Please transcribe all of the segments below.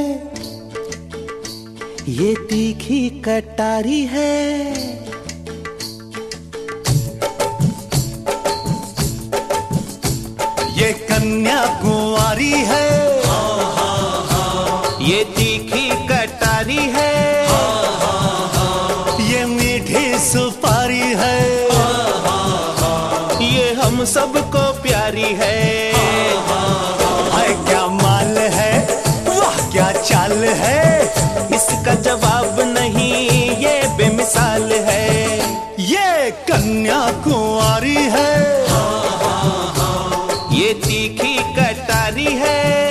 ये तीखी कटारी है। ये कन्या कुंवारी है। ये तीखी कटारी है। ये मीठी सुपारी है। ये हम सबको प्यारी है। हाय क्या माल है, वाह क्या चाल है, इसका जवाब नहीं ये बेमिसाल है। ये कन्या कुंवारी है। ये तीखी कटारी है।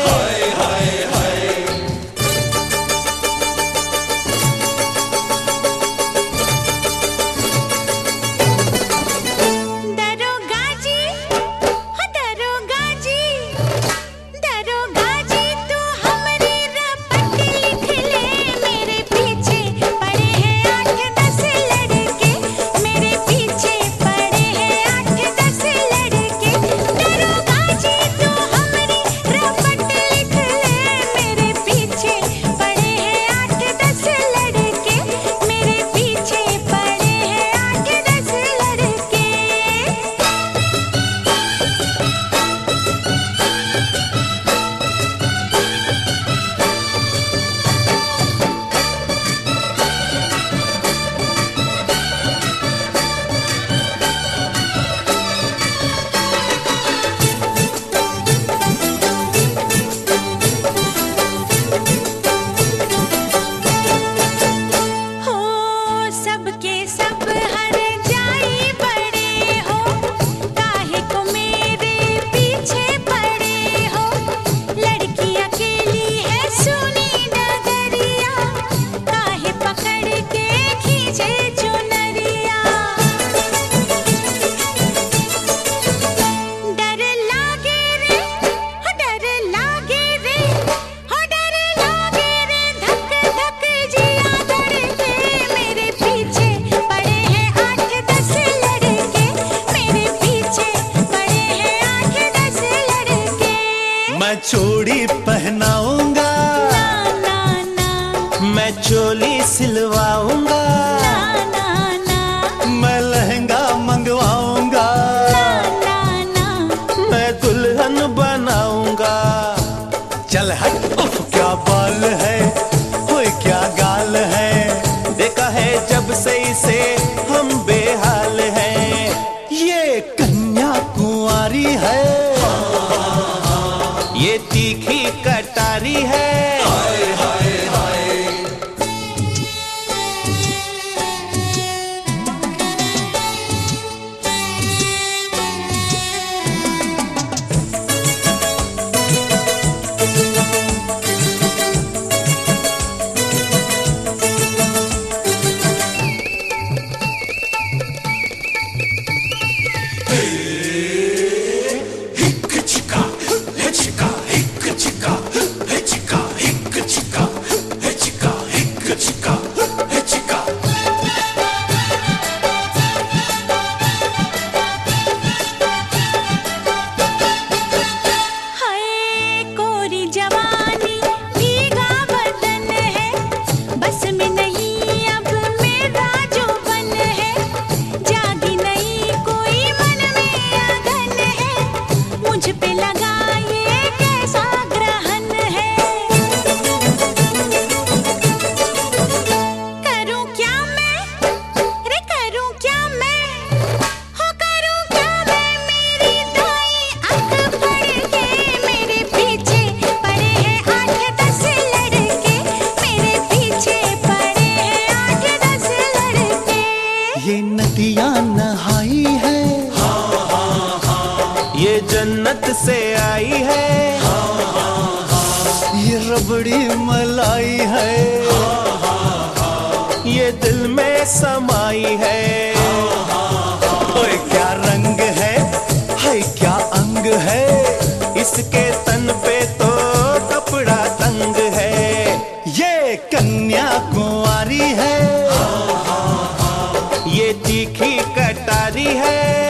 मैं चूड़ी पहनाऊंगा, ना ना ना, मैं चोली सिलवाऊंगा, ना ना ना, मैं लहंगा मंगवाऊंगा, ना ना ना, मैं दुल्हन बनाऊंगा। चल हट, उफ क्या बाल है, होए क्या गाल है, देखा है जब से इसे हम बेहाल हैं। ये कन्या कुंवारी है। ये तीखी कटारी है। हाय हाय हाय। ये नदियाँ नहाई है, ये जन्नत से आई है, ये रबड़ी मलाई है, ये दिल में समाई है। ओए क्या रंग है, हाय क्या अंग है, इसके तन पे तो कपड़ा तंग है। ये कन्या कुंवारी है। ये तीखी कटारी है।